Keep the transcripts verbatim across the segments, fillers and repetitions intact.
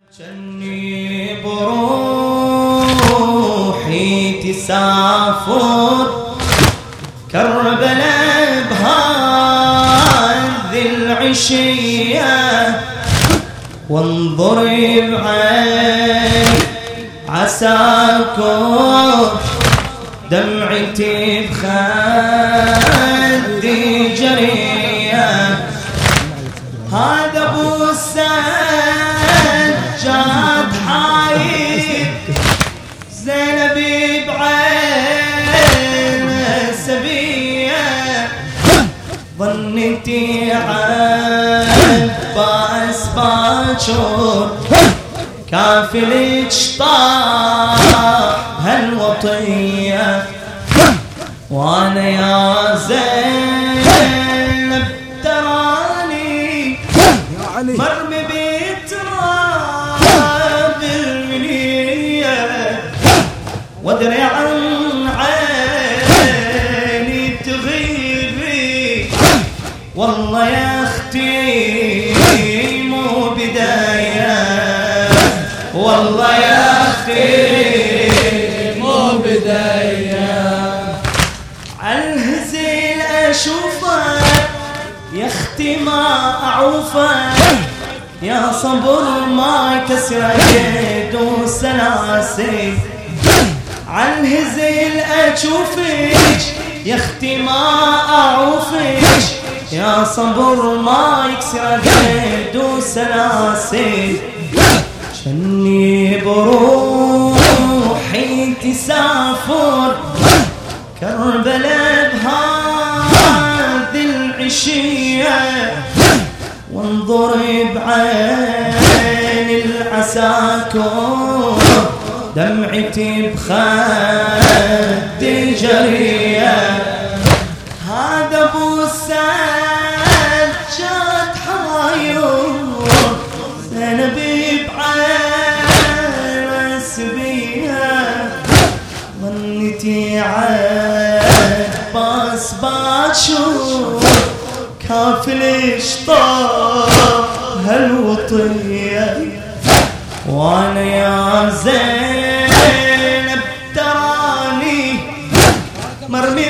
جني بروحي تسافر كربلاء بهذه العشية وانظر بعين عساكر دمعتي بخدي جرية. هذا ابو السجاد حايد زينبي بعين سبية ظنتي عباس باجر كافلك طاح هالوطية وانا يا زينب تراني مرمي بتراب المنية وادري عن عيني تغيبي والله يا اختي مو بداية والله يا اختي مو بداية. عالهزيل اشوفك يا اختي ما اعوفك يا صبر ما كسر يد وسلاسل. عالهزيل اشوفك يا اختي ما اعوفك يا صبر ما يكسر يد وسلاسل. جني بروحي تسافر كربلاء بهذه العشية وانظر بعين العساكر دمعتي بخدي جرية. هذا ابو السجاد حاير زينبي بعين سبية ظنتي عباس باجر كافلش طاح هالوطية وانا يا زينب تراني مرمي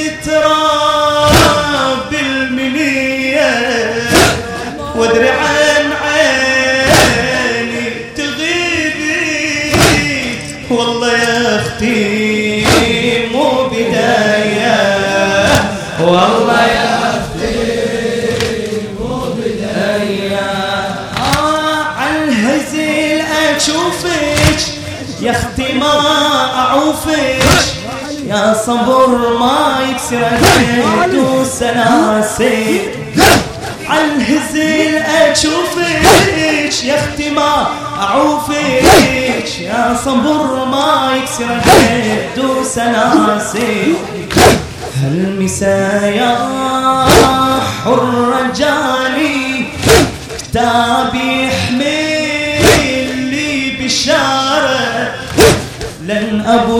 بتراب المنية وادري عن عيني تغيبي والله يا اختي مو بداية والله يا اختي مو بداية. آه عالهزيل اشوفك يا اختي ما اعوفك يا صبر ما يكسر يد وسلاسل. عالهزيل اشوفك يا اختي ما اعوفك يا صبر ما يكسر يد وسلاسل. هالمسا يا حر جاني كتابي يحمل لي بشارة لن ابو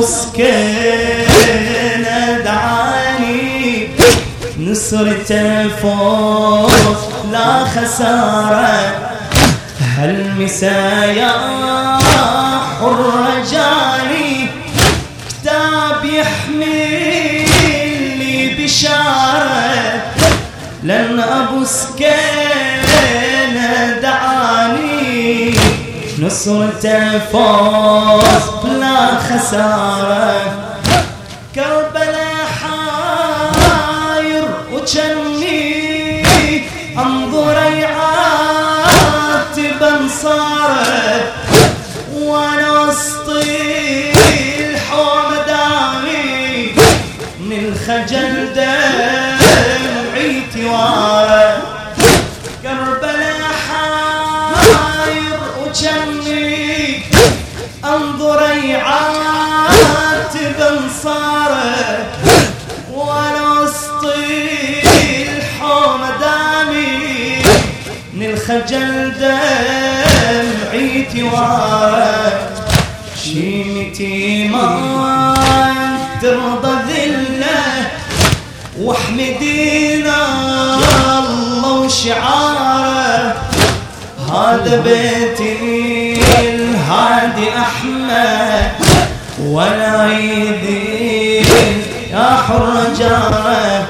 سكينة دعاني نصرته فوز لا خسارة. هالمسا يا حر جاني كتاب يحمل لي بشارة لن ابو سكينة دعاني نصرته فوز بلا خسارة. كربلاء حاير وجني انظر عاتبا صارت وانا وسطي الحومة دامي من الخجل دمعي توارى. كربلاء حاير وجني انظر عاتبا صارت وانا وسطي الحومة دامي من الخجل دمعي توارى. شيمتي ما ترضى ذله واحمدينا الله وشعاره هذا بيتي الهادي أحمد ولا يذيل يا حر جاره.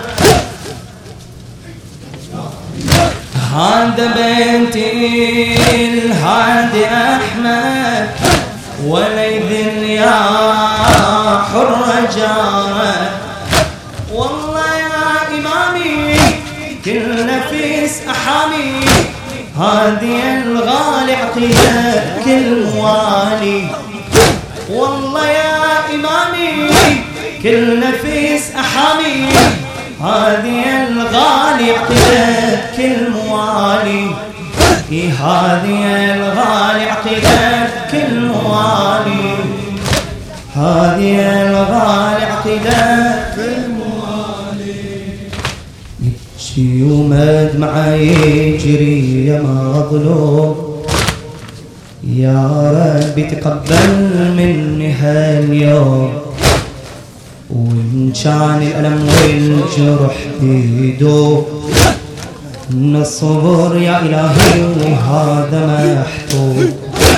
هذا بيتي الهادي أحمد ولا يذل يا حر جاره. والله يا إمامي كل نفيس أحامي هادي الغالي عقيدتك الموالي. والله يا إمامي كل نفيس أحامي هادي الغالي عقيدتك الموالي. هادي الغالي عقيدتك الموالي. هادي الغالي عقيدتك الموالي. يبكي ومدمعه يجري يا مظلوم يا ربي تقبل مني هاليوم. وإن كان الألم والجرح بيدوب من الصبر يا إلهي وهذا محتوب.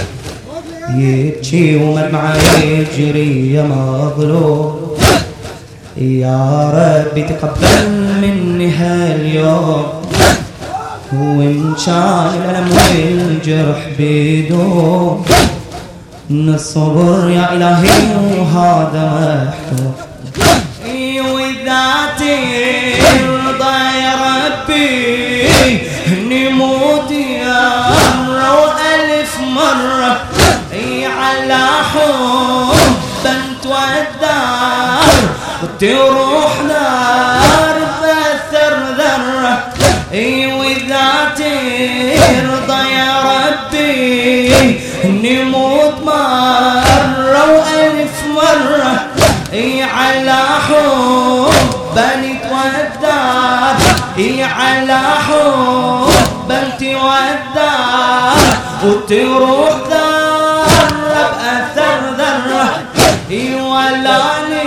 يبكي ومدمعه يجري يا مظلوم يا ربي تقبل مني هاليوم. وإن كان الألم والجرح بيدوب من الصبر يا إلهي وهذا محتوب. وإذا ترضى يا ربي نموت يا ألف مرة على حب تودار وتروح نار بثر ذرة. وإذا ترضى يا ربي نموت مرة وألف مرة على حب تودار. على حب تودار وتروح ذرة بأثر ذرة. ولا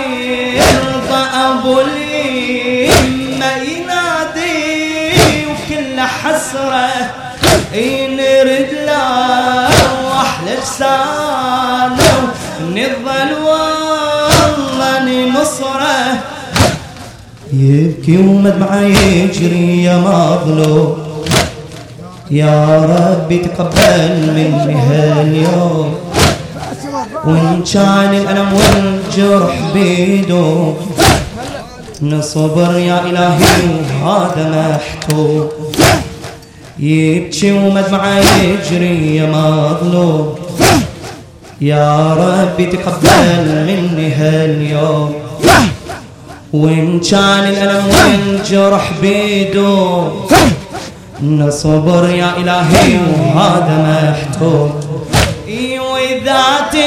نرضى أبو اليمة ينادي وكل حسرة نرد له وأحلى لسانه نظل والله ننصره. يبكي ومدمعه يجري يا مظلوم يا ربي تقبل مني هاليوم. وإن كان الألم والجرح بيدوب من صبر يا إلهي وهذا محتوب. يبكي ومدمعه يجري يا مظلوم يا ربي تقبل مني هاليوم. وإن كان الألم والجرح بيدوب من صبر يا إلهي وهذا محتوب. وإذا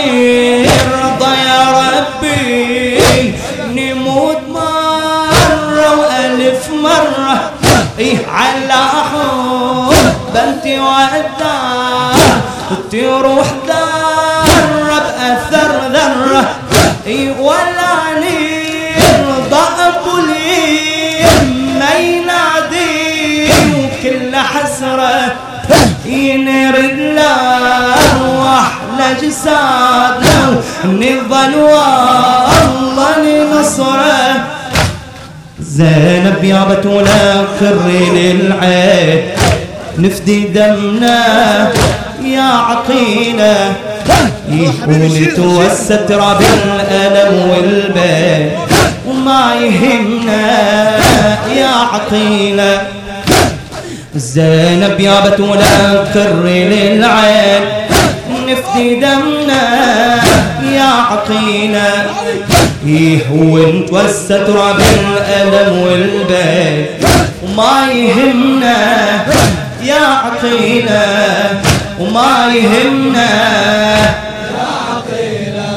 ترضى يا ربي نموت مرة وألف مرة على حب تودار وتروح ذرة بأثر ذرة. ولا نرضى أبو اليمة ينادي وكل حسرة ينرد له وأحلى جسادنا نظل والله ننصره. زينب يا بتولة خري للعين نفدي دمنا يا عقيلة. ونتوسى تراب الألم والبين وما يهمنا يا عقيلة. زينب يا بتولة كري للعين نفدي دمنا يا عقيلة. إيه ونتوسى تراب الألم والبين وما يهمنا يا عقيلة وما يهمنا يا عقيلة.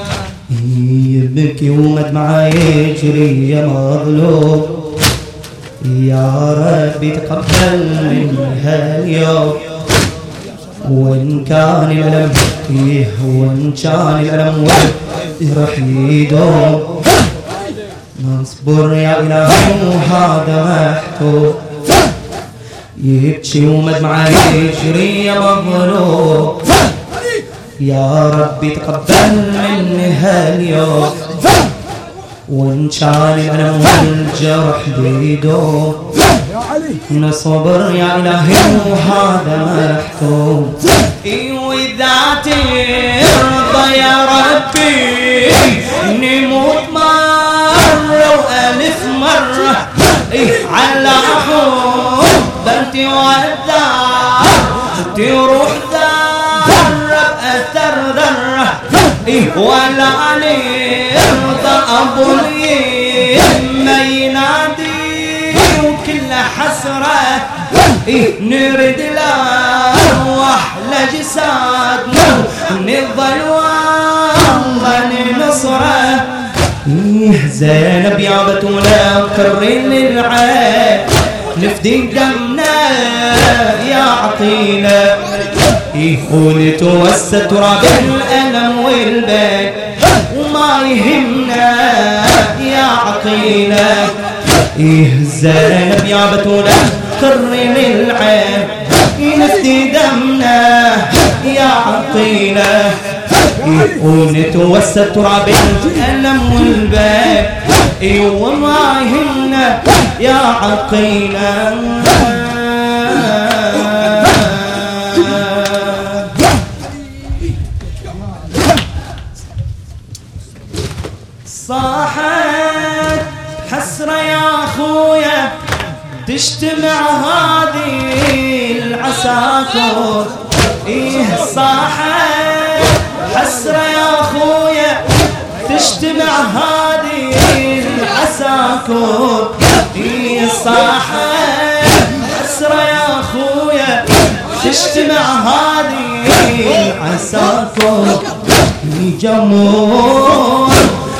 يبكي ومدمعه يجري يا مظلوم يا ربي تقبل مني هاليوم. وإن كان الألم فيه وإن كان الألم والجرح يدوم نصبر يا إلهي وهذا محتوب. يبكي ومدمعه يجري يا مظلوم يا ربي تقبل مني هاليوم، وإن كان الألم والجرح بيدوم نصبر يا إلهي وهذا محكوم. وإذا ترضى يا ربي نموت مرة وألف مرة على حبك تودع تروح ذرة بأثر ذرة ولا نرضى أبو اليمة ينادي وكل حسرة نرد الأرواح لجسادنا نظل والله ننصره. زينب يا بتولة كرين للعين نفدي دمنا يا عطينا، يقول توسى تراب الألم والبيت وما يهمنا يا عقيلة. زينب يا بتولة كرين للعين نفدي دمنا يا عقيلة، ونتوسى تراب الألم والبيت وما يهمنا يا عقيلة. صاحت حسرة يا أخويا تجتمع هذه العساكر، إيه صاحت حسرة يا أخويا تجتمع هذه العساكر، إيه صاحت حسرة يا أخويا تجتمع هذه العساكر. جمهور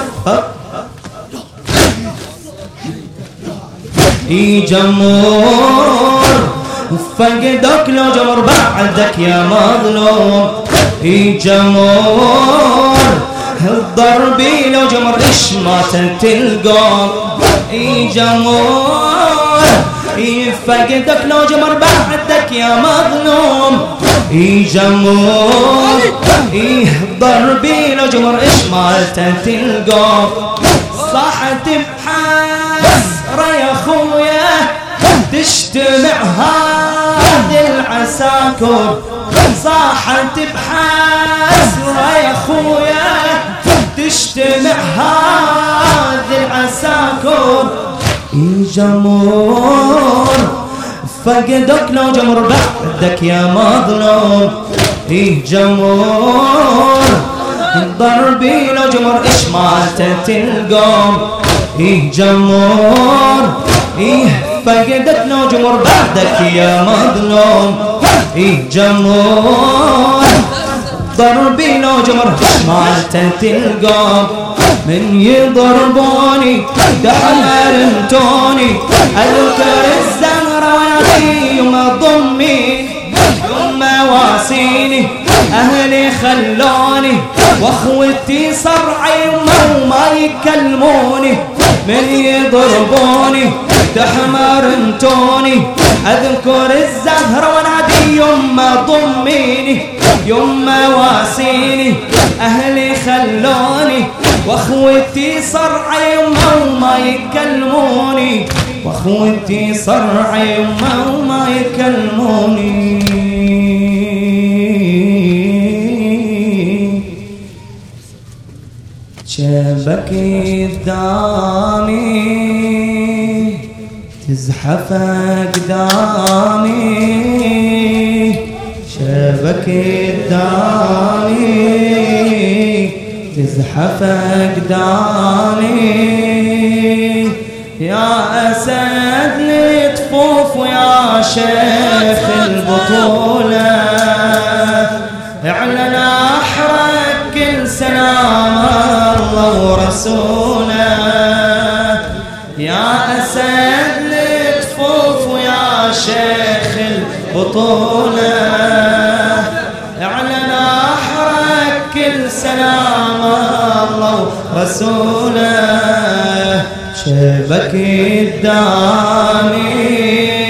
إي جمهور فقدك لو جمر بعدك يا مظلوم، إي جمهور الضرب لو جمر إيش ما تلقى، إي جمهور إي فقدك لو جمر بعدك يا مظلوم، إي جمهور إي ضربي لو جمر إيش ما تلقى. صاحت بحسرة يا خويا تجتمع هذه العساكر، صاحت بحسرة يا خويا تجتمع هذه العساكر. إي جمهور فقدك لو جمر بعدك يا مظلوم، إي جمهور ضربي لو جمر إيش ما تلقى، إي جمهور إي فقدك لو جمر بعدك يا مظلوم، إي جمهور ضربي لو جمر إيش ما تلقى. من يضربوني دحرمتوني أذكر الزهرة وأنا يوم ضمي يوم واسيني أهلي خلوني واخوتي صرعي وما يكلموني. من يضربوني تحمرنتوني أذكر الزهرة وانادي يوم ضميني يوم واسيني أهلي خلوني واخوتي صرعي وما يكلموني، واخوتي صرعي وما يكلموني. شبك قدامي تزحف قدامي، شبك قدامي تزحف قدامي. يا أسد لطفوف ويا شيخ البطولة اعلن أحرق كل سلام الله ورسوله. يا أسد لطفوف ويا شيخ البطولة اعلن أحرق كل سلام الله ورسوله. شبك قدامي